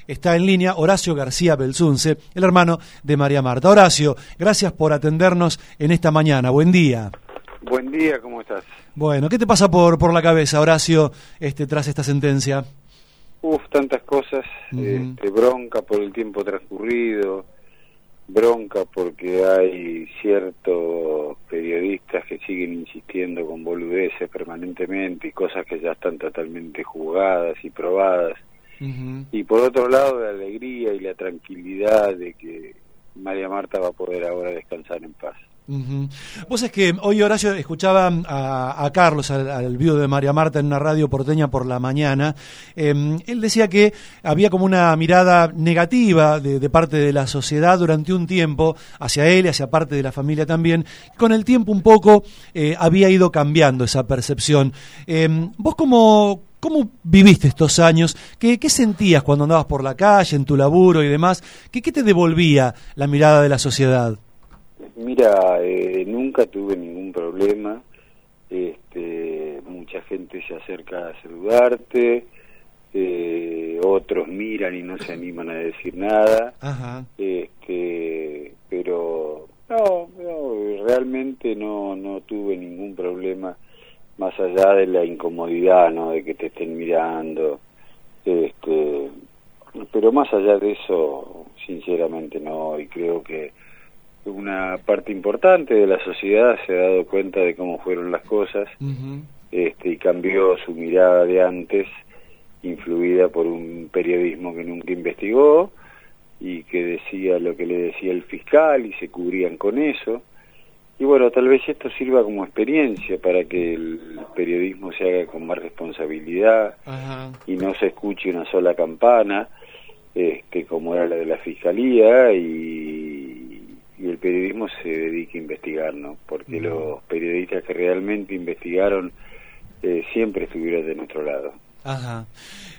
está en línea Horacio García Belsunce, el hermano de María Marta. Horacio, gracias por atendernos en esta mañana. Buen día. Buen día, ¿cómo estás? Bueno, ¿qué te pasa por la cabeza, Horacio, tras esta sentencia? Tantas cosas, bronca por el tiempo transcurrido, bronca porque hay ciertos periodistas que siguen insistiendo con boludeces permanentemente y cosas que ya están totalmente juzgadas y probadas. Y por otro lado, la alegría y la tranquilidad de que María Marta va a poder ahora descansar en paz. Vos es que hoy, Horacio, escuchaba a Carlos, al viudo de María Marta, en una radio porteña por la mañana. Él decía que había como una mirada negativa de parte de la sociedad durante un tiempo hacia él y hacia parte de la familia también. Con el tiempo un poco había ido cambiando esa percepción. ¿Vos ¿Cómo viviste estos años? ¿Qué sentías cuando andabas por la calle, en tu laburo y demás? ¿Qué te devolvía la mirada de la sociedad? Mira, nunca tuve ningún problema. Mucha gente se acerca a saludarte, otros miran y no se animan a decir nada. Ajá. Pero no, realmente no tuve ningún problema más allá de la incomodidad, ¿no? De que te estén mirando, pero más allá de eso, sinceramente no, y creo que una parte importante de la sociedad se ha dado cuenta de cómo fueron las cosas, y cambió su mirada de antes, influida por un periodismo que nunca investigó y que decía lo que le decía el fiscal y se cubrían con eso. Y bueno, tal vez esto sirva como experiencia para que el periodismo se haga con más responsabilidad. Ajá. Y no se escuche una sola campana, como era la de la fiscalía, y el periodismo se dedique a investigar, ¿no? Porque los periodistas que realmente investigaron siempre estuvieron de nuestro lado. Ajá.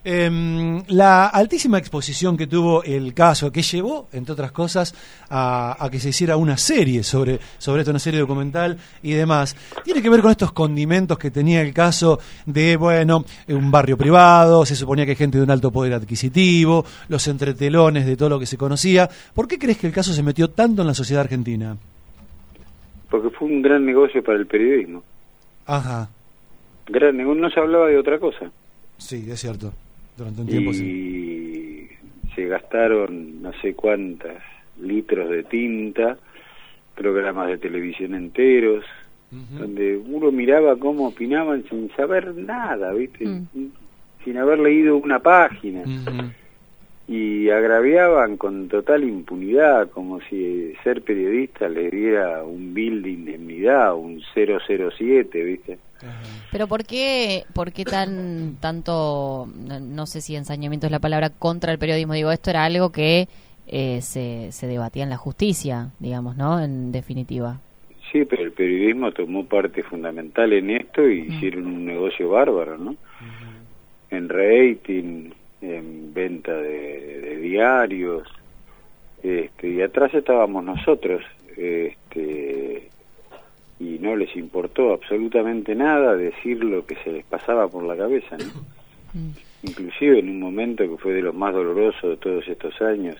La altísima exposición que tuvo el caso, que llevó, entre otras cosas, a que se hiciera una serie sobre esto, una serie documental y demás, tiene que ver con estos condimentos que tenía el caso de, un barrio privado, se suponía que gente de un alto poder adquisitivo, los entretelones de todo lo que se conocía. ¿Por qué crees que el caso se metió tanto en la sociedad argentina? Porque fue un gran negocio para el periodismo. Ajá. Gran negocio, no se hablaba de otra cosa. Sí, es cierto. Durante un tiempo y se gastaron no sé cuántos litros de tinta, programas de televisión enteros, donde uno miraba cómo opinaban sin saber nada, ¿viste? Sin haber leído una página. Y agraviaban con total impunidad, como si ser periodista le diera un bill de indemnidad, un 007, ¿viste? Pero ¿por qué tanto, no sé si ensañamiento es la palabra, contra el periodismo? Digo, esto era algo que se debatía en la justicia, digamos, ¿no? En definitiva. Sí, pero el periodismo tomó parte fundamental en esto y hicieron un negocio bárbaro, ¿no? En rating, en venta de diarios, y atrás estábamos nosotros, y no les importó absolutamente nada decir lo que se les pasaba por la cabeza, ¿no? Inclusive en un momento que fue de los más dolorosos de todos estos años,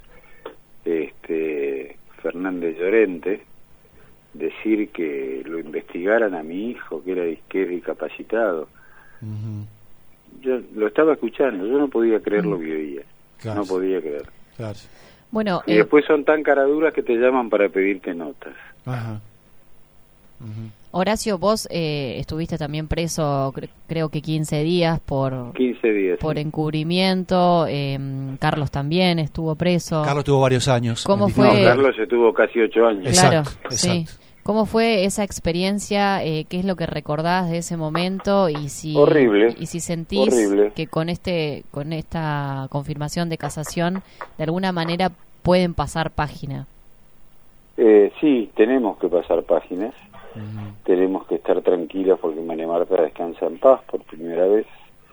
Fernández Llorente, decir que lo investigaran a mi hijo, que era discapacitado. Yo lo estaba escuchando, yo no podía creer lo que oía. Claro. No podía creer. Claro. Bueno, y después son tan caraduras que te llaman para pedirte notas. Ajá. Horacio, vos estuviste también preso, creo que 15 días por 15 días por sí. encubrimiento. Carlos también estuvo preso. Carlos tuvo varios años. ¿Cómo fue? No, Carlos estuvo casi 8 años. Claro, Exacto. sí. ¿Cómo fue esa experiencia? ¿Qué es lo que recordás de ese momento? Y si horrible. Y si sentís horrible. que con esta confirmación de casación de alguna manera pueden pasar página. Sí, tenemos que pasar páginas. Tenemos que estar tranquilos porque María Marta descansa en paz por primera vez.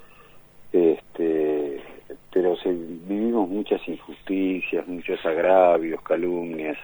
Pero vivimos muchas injusticias, muchos agravios, calumnias,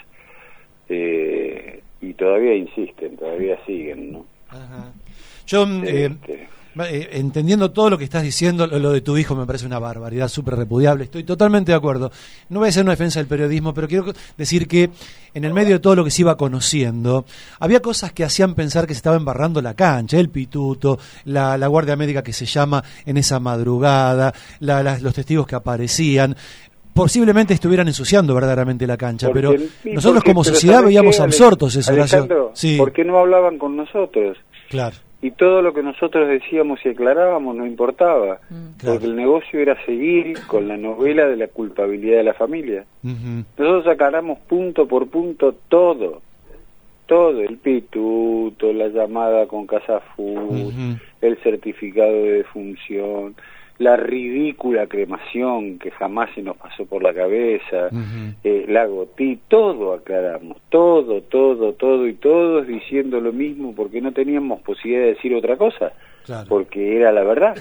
y todavía insisten, todavía siguen, ¿no? Ajá. Yo Entendiendo todo lo que estás diciendo, lo de tu hijo me parece una barbaridad súper repudiable, estoy totalmente de acuerdo. No voy a hacer una defensa del periodismo, pero quiero decir que en el medio de todo lo que se iba conociendo, había cosas que hacían pensar que se estaba embarrando la cancha, el pituto, la guardia médica que se llama en esa madrugada, los testigos que aparecían. Posiblemente estuvieran ensuciando verdaderamente la cancha, pero nosotros como sociedad veíamos absortos eso, Horacio. Sí. ¿Por qué no hablaban con nosotros? Claro. Y todo lo que nosotros decíamos y aclarábamos no importaba, claro. Porque el negocio era seguir con la novela de la culpabilidad de la familia. Nosotros aclaramos punto por punto todo, el pituto, la llamada con Casafud, el certificado de defunción, la ridícula cremación que jamás se nos pasó por la cabeza, la gotí, todo aclaramos, todo, y todos diciendo lo mismo porque no teníamos posibilidad de decir otra cosa, claro. Porque era la verdad.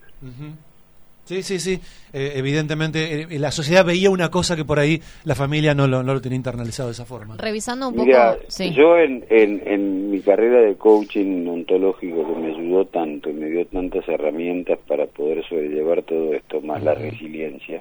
Sí. Evidentemente la sociedad veía una cosa que por ahí la familia no lo tenía internalizado de esa forma. Revisando un poco... Mira, sí. Yo en mi carrera de coaching ontológico que me ayudó tanto y me dio tantas herramientas para poder sobrellevar todo esto, más la resiliencia,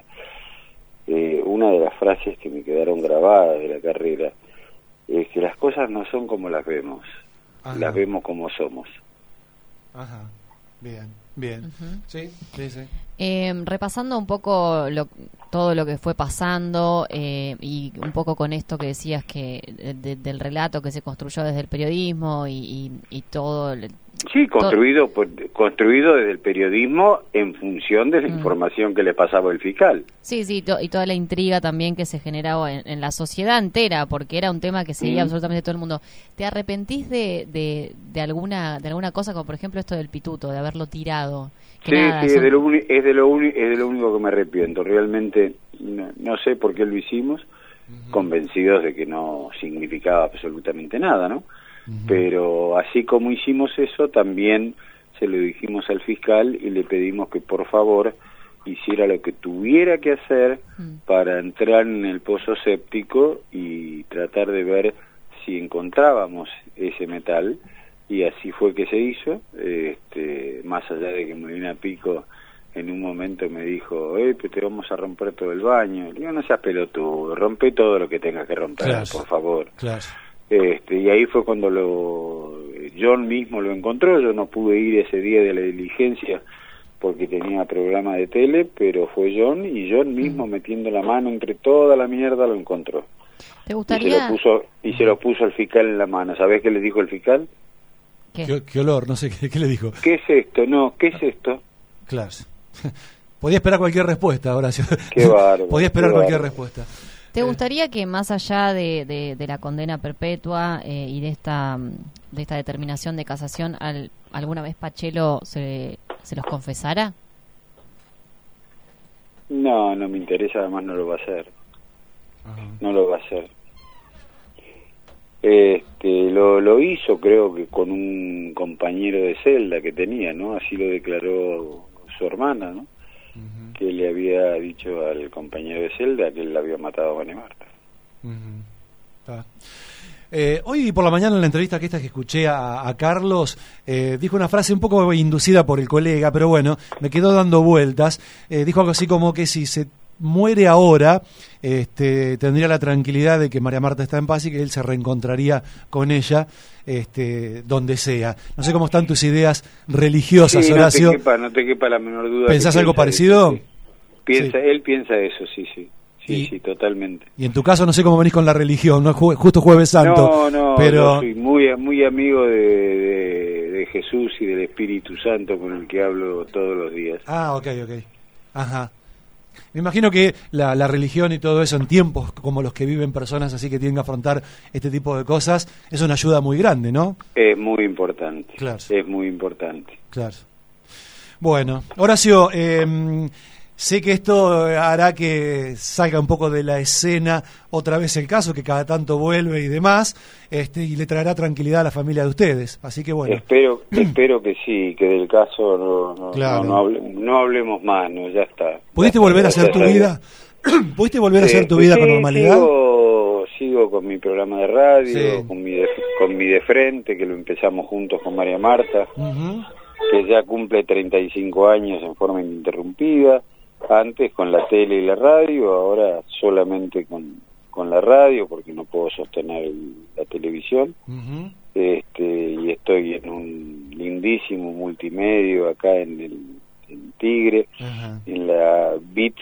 una de las frases que me quedaron grabadas de la carrera es que las cosas no son como las vemos, las vemos como somos. Ajá, bien. Sí. Repasando un poco todo lo que fue pasando y un poco con esto que decías que del relato que se construyó desde el periodismo y todo... Sí, construido desde el periodismo en función de la información que le pasaba el fiscal. Sí, y toda la intriga también que se generaba en la sociedad entera, porque era un tema que seguía absolutamente todo el mundo. ¿Te arrepentís de alguna cosa, como por ejemplo esto del pituto, de haberlo tirado? Sí, es de lo único que me arrepiento. Realmente no sé por qué lo hicimos, convencidos de que no significaba absolutamente nada, ¿no? Pero así como hicimos eso, también se lo dijimos al fiscal y le pedimos que por favor hiciera lo que tuviera que hacer para entrar en el pozo séptico y tratar de ver si encontrábamos ese metal, y así fue que se hizo. Más allá de que Molina Pico en un momento me dijo, pues te vamos a romper todo el baño. Le digo, no seas pelotudo, rompe todo lo que tengas que romper, claro, por favor. Claro. Y ahí fue cuando John mismo lo encontró. Yo no pude ir ese día de la diligencia porque tenía programa de tele, pero fue John, y John mismo metiendo la mano entre toda la mierda lo encontró. ¿Te gustaría? Y se lo puso al fiscal en la mano. ¿Sabés qué le dijo el fiscal? ¿Qué olor? No sé, ¿qué le dijo? ¿Qué es esto? No, ¿qué es esto? Claro. Podía esperar cualquier respuesta, Horacio. Qué bárbaro. Podía esperar cualquier respuesta. ¿Te gustaría que más allá de la condena perpetua y de esta determinación de casación, alguna vez Pachelo se los confesara? No me interesa, además no lo va a hacer. No lo va a hacer. Lo hizo, creo que con un compañero de celda que tenía, ¿no? Así lo declaró su hermana, ¿no? Que le había dicho al compañero de celda que él la había matado a María Marta. Hoy por la mañana en la entrevista que escuché a Carlos, dijo una frase un poco inducida por el colega, pero bueno, me quedó dando vueltas. Dijo algo así como que si se muere ahora, tendría la tranquilidad de que María Marta está en paz y que él se reencontraría con ella donde sea. No sé cómo están tus ideas religiosas, sí, Horacio. No te quepa la menor duda. ¿Pensás algo parecido? Eso, sí. Él piensa eso, sí, totalmente. Y en tu caso no sé cómo venís con la religión, no justo Jueves Santo. No, pero... yo soy muy amigo de Jesús y del Espíritu Santo, con el que hablo todos los días. Ok. Ajá. Me imagino que la religión y todo eso en tiempos como los que viven personas así que tienen que afrontar este tipo de cosas es una ayuda muy grande, ¿no? Es muy importante. Claro. Es muy importante. Claro. Bueno, Horacio, sé que esto hará que salga un poco de la escena otra vez el caso, que cada tanto vuelve y demás, y le traerá tranquilidad a la familia de ustedes. Así que bueno. Espero que sí, que del caso no hablemos más, no, ya está. ¿Pudiste volver a hacer tu vida? ¿Pudiste volver a hacer tu vida con normalidad? Sigo con mi programa de radio, con mi de frente, que lo empezamos juntos con María Marta. que ya cumple 35 años en forma ininterrumpida, antes con la tele y la radio, ahora solamente con la radio, porque no puedo sostener la televisión. Uh-huh. Y estoy en un lindísimo multimedio acá en Tigre, uh-huh, en la Beats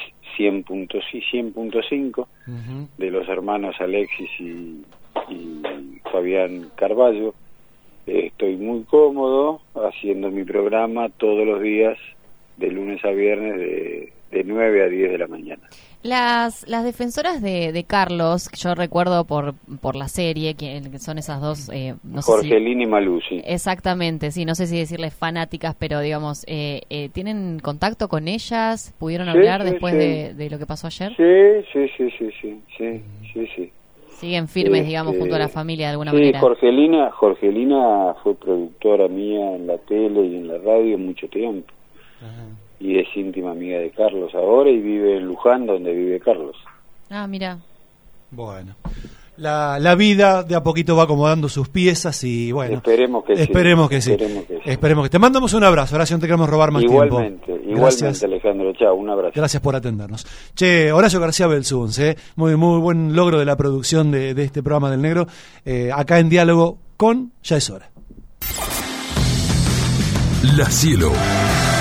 100.5 uh-huh, de los hermanos Alexis y Fabián Carballo. Estoy muy cómodo haciendo mi programa todos los días, de lunes a viernes, de 9 a 10 de la mañana. Las defensoras de Carlos, que yo recuerdo por la serie, que son esas dos... no sé Jorgelina y Malú, sí. Exactamente, sí, no sé si decirles fanáticas, pero digamos, ¿tienen contacto con ellas? ¿Pudieron hablar después de lo que pasó ayer? Sí. Siguen firmes, digamos, junto a la familia de alguna manera. Jorgelina fue productora mía en la tele y en la radio mucho tiempo. Ajá. Y es íntima amiga de Carlos ahora y vive en Luján, donde vive Carlos. Ah, mira. Bueno, la vida de a poquito va acomodando sus piezas y bueno, esperemos que sí. Te mandamos un abrazo, Horacio, no te queremos robar más tiempo. Igualmente, Alejandro, chao, un abrazo. Gracias por atendernos. Che, Horacio García Belsunce, muy buen logro de la producción de este programa del Negro, acá en Diálogo con Ya es Hora. La Cielo.